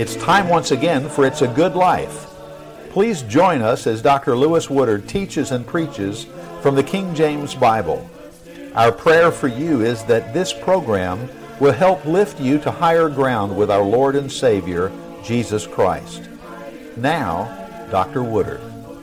It's time once again for It's a Good Life. Please join us as Dr. Lewis Woodard teaches and preaches from the King James Bible. Our prayer for you is that this program will help lift you to higher ground with our Lord and Savior, Jesus Christ. Now, Dr. Woodard.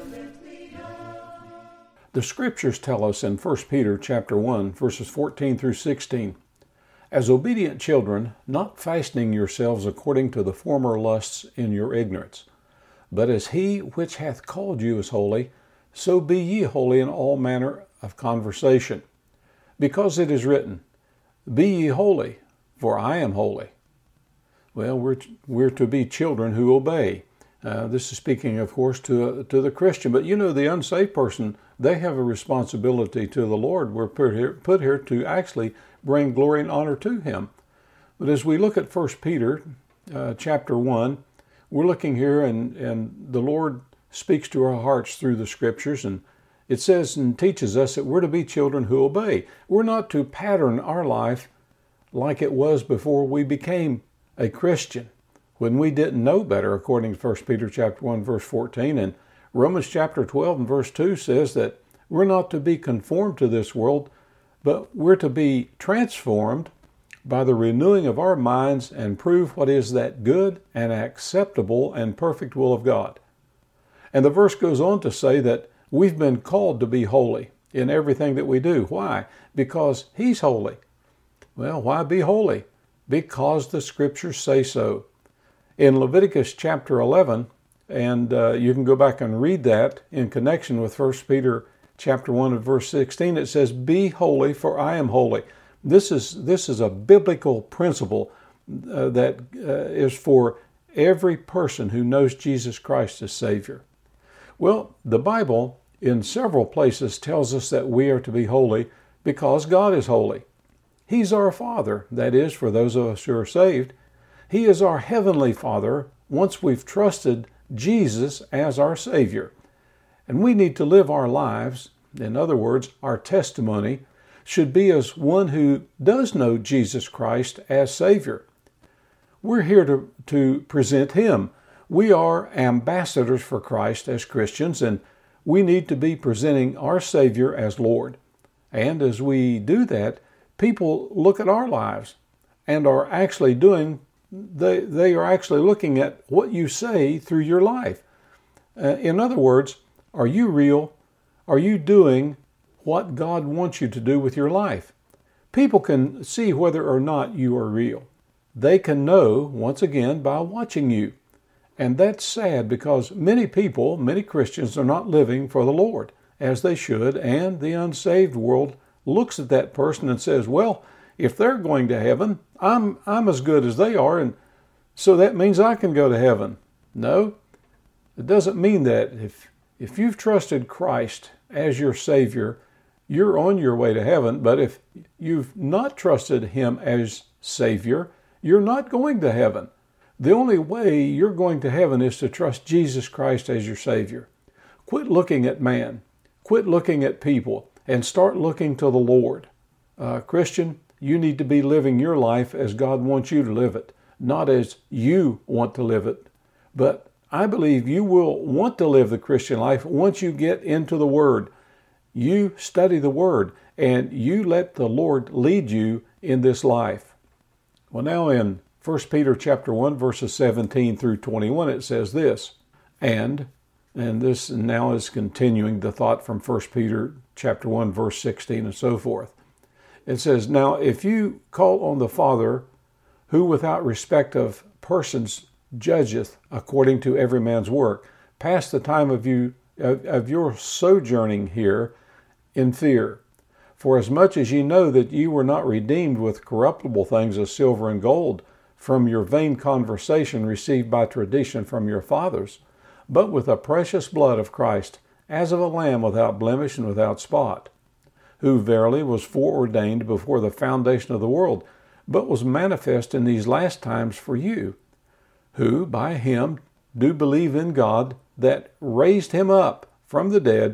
The Scriptures tell us in 1 Peter chapter 1, verses 14 through 16, "As obedient children, not fashioning yourselves according to the former lusts in your ignorance, but as he which hath called you is holy, so be ye holy in all manner of conversation. Because it is written, Be ye holy, for I am holy." Well, we're to be children who obey. This is speaking, of course, to the Christian. But you know, the unsaved person, they have a responsibility to the Lord. We're put here to actually bring glory and honor to Him. But as we look at 1 Peter chapter 1, we're looking here and the Lord speaks to our hearts through the Scriptures, and it says and teaches us that we're to be children who obey. We're not to pattern our life like it was before we became a Christian, when we didn't know better, according to 1 Peter chapter 1, verse 14. And Romans chapter 12 and verse 2 says that we're not to be conformed to this world, but we're to be transformed by the renewing of our minds and prove what is that good and acceptable and perfect will of God. And the verse goes on to say that we've been called to be holy in everything that we do. Why? Because He's holy. Well, why be holy? Because the Scriptures say so. In Leviticus chapter 11, and you can go back and read that in connection with 1 Peter chapter 1 and verse 16, it says, "Be holy, for I am holy." This is a biblical principle that is for every person who knows Jesus Christ as Savior. Well, the Bible in several places tells us that we are to be holy because God is holy. He's our Father, that is, for those of us who are saved. He is our Heavenly Father once we've trusted Jesus as our Savior. And we need to live our lives, in other words, our testimony, should be as one who does know Jesus Christ as Savior. We're here to present Him. We are ambassadors for Christ as Christians, and we need to be presenting our Savior as Lord. And as we do that, people look at our lives and are actually they are actually looking at what you say through your life. In other words, are you real? Are you doing what God wants you to do with your life? People can see whether or not you are real. They can know, once again, by watching you. And that's sad because many Christians are not living for the Lord as they should, and the unsaved world looks at that person and says, well, if they're going to heaven, I'm as good as they are, and so that means I can go to heaven. No, it doesn't mean that. If you've trusted Christ as your Savior, you're on your way to heaven. But if you've not trusted Him as Savior, you're not going to heaven. The only way you're going to heaven is to trust Jesus Christ as your Savior. Quit looking at man. Quit looking at people and start looking to the Lord. Christian, you need to be living your life as God wants you to live it, not as you want to live it. But I believe you will want to live the Christian life once you get into the Word. You study the Word and you let the Lord lead you in this life. Well, now in 1 Peter chapter 1, verses 17 through 21, it says this, and this now is continuing the thought from 1 Peter chapter 1, verse 16 and so forth. It says, "Now if you call on the Father, who without respect of persons judgeth according to every man's work, pass the time of your sojourning here in fear. For as much as ye know that ye were not redeemed with corruptible things as silver and gold from your vain conversation received by tradition from your fathers, but with the precious blood of Christ, as of a lamb without blemish and without spot, who verily was foreordained before the foundation of the world, but was manifest in these last times for you, who by Him do believe in God, that raised Him up from the dead,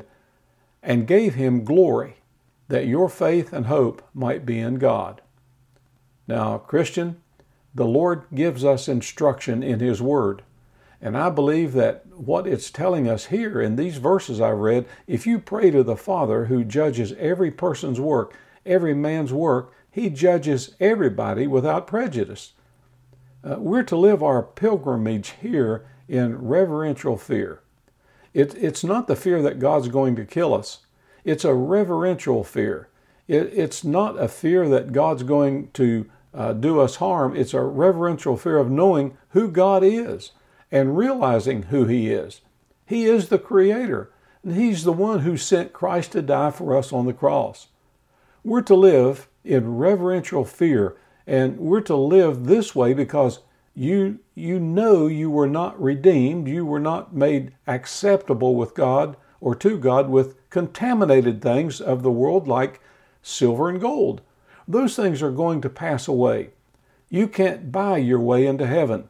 and gave Him glory, that your faith and hope might be in God." Now, Christian, the Lord gives us instruction in His Word. And I believe that what it's telling us here in these verses I read, if you pray to the Father who judges every person's work, every man's work, He judges everybody without prejudice. We're to live our pilgrimage here in reverential fear. It's not the fear that God's going to kill us. It's a reverential fear. It's not a fear that God's going to do us harm. It's a reverential fear of knowing who God is and realizing who He is. He is the Creator, and He's the one who sent Christ to die for us on the cross. We're to live in reverential fear, and we're to live this way because you know you were not redeemed, you were not made acceptable with God or to God with contaminated things of the world like silver and gold. Those things are going to pass away. You can't buy your way into heaven.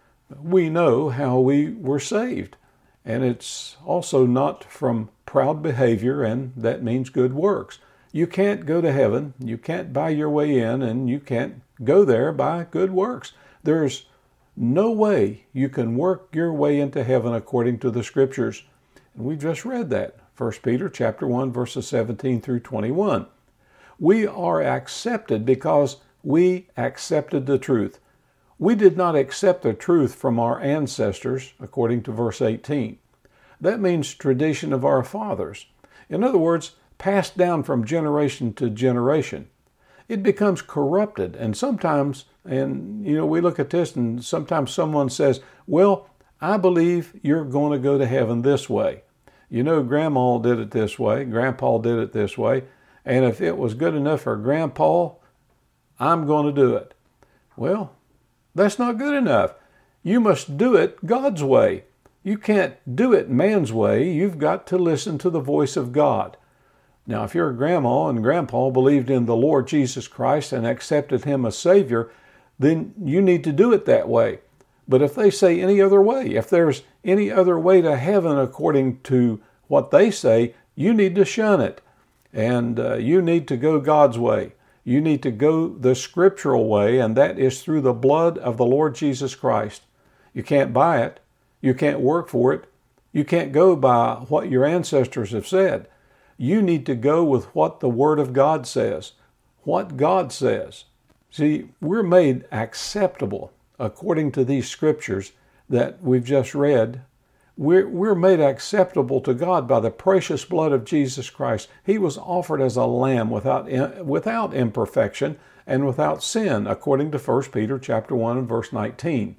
We know how we were saved, and it's also not from proud behavior, and that means good works. You can't go to heaven, you can't buy your way in, and you can't go there by good works. There's no way you can work your way into heaven according to the Scriptures. And we just read that, 1 Peter chapter 1, verses 17 through 21. We are accepted because we accepted the truth. We did not accept the truth from our ancestors, according to verse 18. That means tradition of our fathers. In other words, passed down from generation to generation. It becomes corrupted, and sometimes, we look at this and sometimes someone says, well, I believe you're going to go to heaven this way. Grandma did it this way, Grandpa did it this way, and if it was good enough for Grandpa, I'm going to do it. Well, that's not good enough. You must do it God's way. You can't do it man's way. You've got to listen to the voice of God. Now, if your grandma and grandpa believed in the Lord Jesus Christ and accepted Him as Savior, then you need to do it that way. But if they say any other way, if there's any other way to heaven according to what they say, you need to shun it. And you need to go God's way. You need to go the scriptural way, and that is through the blood of the Lord Jesus Christ. You can't buy it. You can't work for it. You can't go by what your ancestors have said. You need to go with what the Word of God says, what God says. See, we're made acceptable according to these scriptures that we've just read. We're made acceptable to God by the precious blood of Jesus Christ. He was offered as a lamb without imperfection and without sin, according to 1 Peter chapter 1 and verse 19.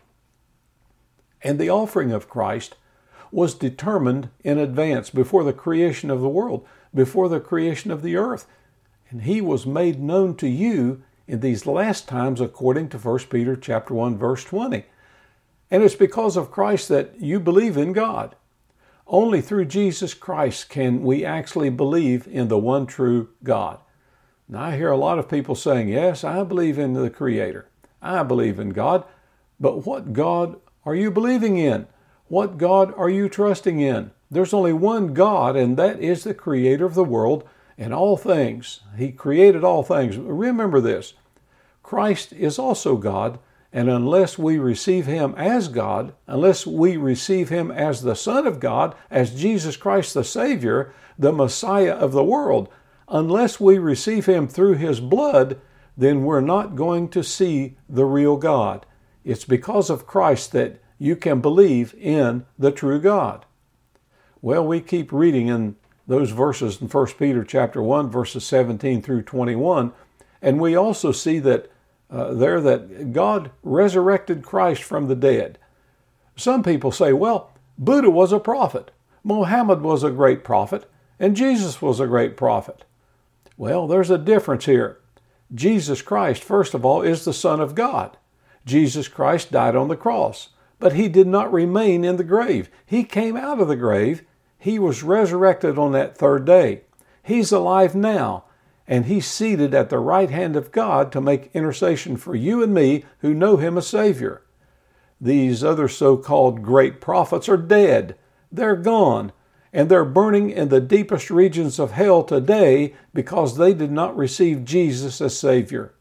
And the offering of Christ was determined in advance before the creation of the world, before the creation of the earth. And He was made known to you in these last times according to 1 Peter chapter 1 verse 20. And it's because of Christ that you believe in God. Only through Jesus Christ can we actually believe in the one true God. Now, I hear a lot of people saying, yes, I believe in the Creator. I believe in God. But what God are you believing in? What God are you trusting in? There's only one God, and that is the Creator of the world and all things. He created all things. Remember this. Christ is also God. And unless we receive Him as God, unless we receive Him as the Son of God, as Jesus Christ the Savior, the Messiah of the world, unless we receive Him through His blood, then we're not going to see the real God. It's because of Christ that you can believe in the true God. Well, we keep reading in those verses in 1 Peter chapter 1, verses 17 through 21, and we also see that that God resurrected Christ from the dead. Some people say, well, Buddha was a prophet, Muhammad was a great prophet, and Jesus was a great prophet. Well, there's a difference here. Jesus Christ, first of all, is the Son of God. Jesus Christ died on the cross, but He did not remain in the grave. He came out of the grave. He was resurrected on that third day. He's alive now. And He's seated at the right hand of God to make intercession for you and me who know Him as Savior. These other so-called great prophets are dead. They're gone. And they're burning in the deepest regions of hell today because they did not receive Jesus as Savior.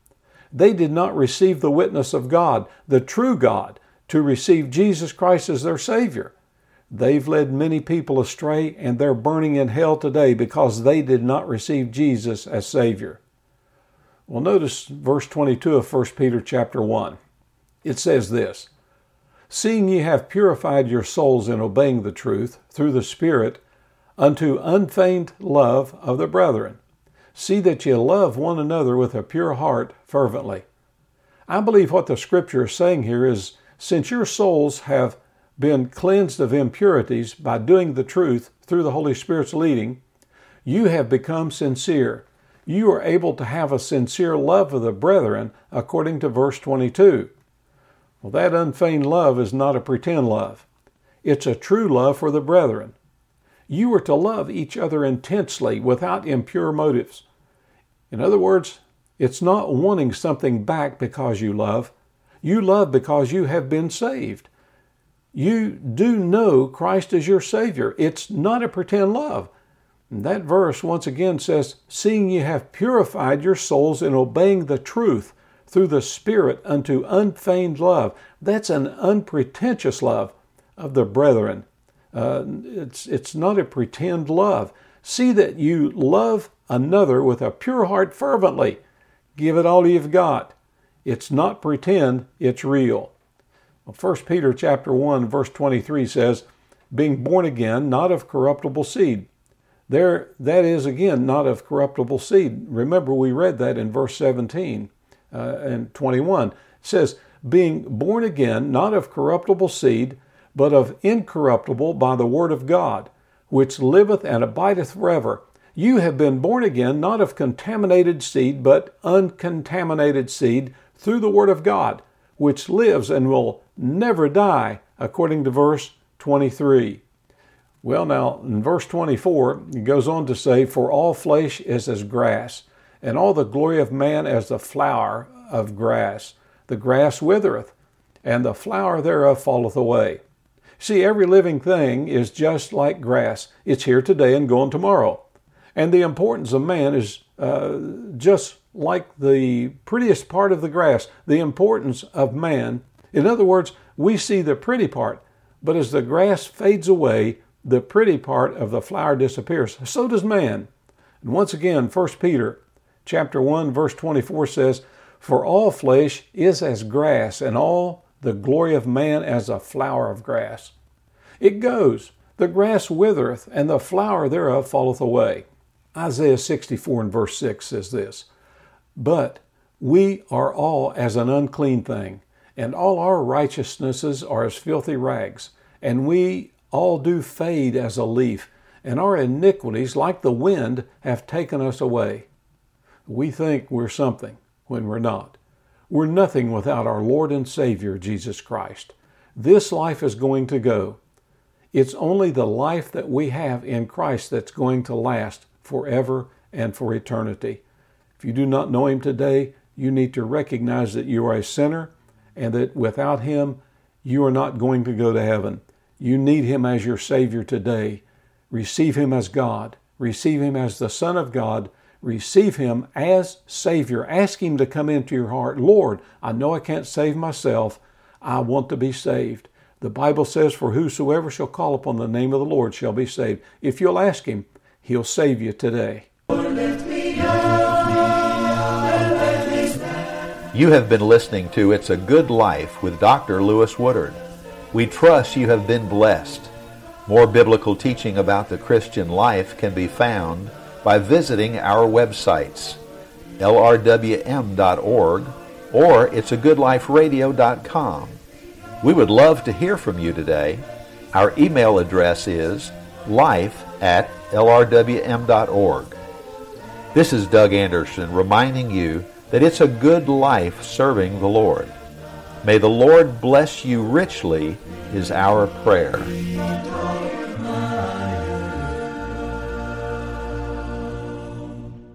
They did not receive the witness of God, the true God, to receive Jesus Christ as their Savior. They've led many people astray, and they're burning in hell today because they did not receive Jesus as Savior. Well, notice verse 22 of 1 Peter chapter 1. It says this, "Seeing ye have purified your souls in obeying the truth through the Spirit unto unfeigned love of the brethren, see that ye love one another with a pure heart fervently." I believe what the Scripture is saying here is, since your souls have been cleansed of impurities by doing the truth through the Holy Spirit's leading, you have become sincere. You are able to have a sincere love of the brethren, according to verse 22. Well, that unfeigned love is not a pretend love. It's a true love for the brethren. You are to love each other intensely without impure motives. In other words, it's not wanting something back because you love. You love because you have been saved. You do know Christ is your Savior. It's not a pretend love. And that verse once again says, "Seeing ye have purified your souls in obeying the truth through the Spirit unto unfeigned love." That's an unpretentious love of the brethren. It's not a pretend love. See that you love another with a pure heart fervently. Give it all you've got. It's not pretend, it's real. 1 Peter chapter 1, verse 23 says, "Being born again, not of corruptible seed." That is, again, not of corruptible seed. Remember, we read that in verse 17 and 21. It says, "Being born again, not of corruptible seed, but of incorruptible by the word of God, which liveth and abideth forever." You have been born again, not of contaminated seed, but uncontaminated seed through the word of God, which lives and will never die, according to verse 23. Well, now, in verse 24, it goes on to say, "For all flesh is as grass, and all the glory of man as the flower of grass. The grass withereth, and the flower thereof falleth away." See, every living thing is just like grass. It's here today and gone tomorrow. And the importance of man is just like the prettiest part of the grass, the importance of man. In other words, we see the pretty part, but as the grass fades away, the pretty part of the flower disappears. So does man. And once again, 1 Peter chapter 1, verse 24 says, "For all flesh is as grass, and all the glory of man as a flower of grass." It goes, "The grass withereth, and the flower thereof falleth away." Isaiah 64 and verse 6 says this, "But we are all as an unclean thing, and all our righteousnesses are as filthy rags, and we all do fade as a leaf, and our iniquities, like the wind, have taken us away." We think we're something when we're not. We're nothing without our Lord and Savior, Jesus Christ. This life is going to go. It's only the life that we have in Christ that's going to last forever and for eternity. If you do not know Him today, you need to recognize that you are a sinner and that without Him, you are not going to go to heaven. You need Him as your Savior today. Receive Him as God. Receive Him as the Son of God. Receive Him as Savior. Ask Him to come into your heart. "Lord, I know I can't save myself. I want to be saved." The Bible says, "For whosoever shall call upon the name of the Lord shall be saved." If you'll ask Him, He'll save you today. You have been listening to It's a Good Life with Dr. Lewis Woodard. We trust you have been blessed. More biblical teaching about the Christian life can be found by visiting our websites, lrwm.org or it'sagoodliferadio.com. We would love to hear from you today. Our email address is life@lrwm.org. This is Doug Anderson reminding you that it's a good life serving the Lord. May the Lord bless you richly is our prayer.